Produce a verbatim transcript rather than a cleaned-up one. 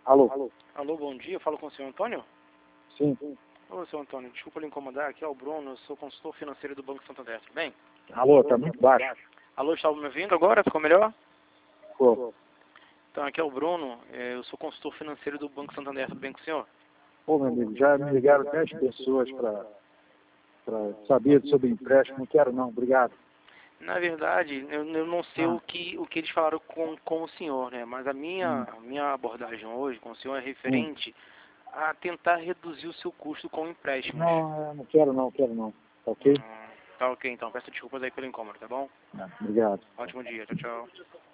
Alô? Alô? Alô, bom dia. Eu falo com o senhor Antônio? Sim. Ô, senhor Antônio, desculpa lhe incomodar. Aqui é o Bruno, eu sou consultor financeiro do Banco Santander. Tudo bem? Alô, tá muito baixo. Alô, estava me ouvindo agora? Ficou melhor? Pô, Então, aqui é o Bruno, eh, eu sou consultor financeiro do Banco Santander. Tudo bem com o senhor? pô, meu amigo, já me ligaram dez pessoas para saber sobre empréstimo. Não quero não, obrigado. Na verdade, eu, eu não sei Ah. o, que, o que eles falaram com, com o senhor, né? Mas a minha, Hum. a minha abordagem hoje com o senhor é referente a tentar reduzir o seu custo com empréstimos. Não, é, não quero não, quero não. Tá ok? Hum, tá ok, então. Peço desculpas aí pelo incômodo, tá bom? Ah, obrigado. Ótimo dia. Tchau, tchau.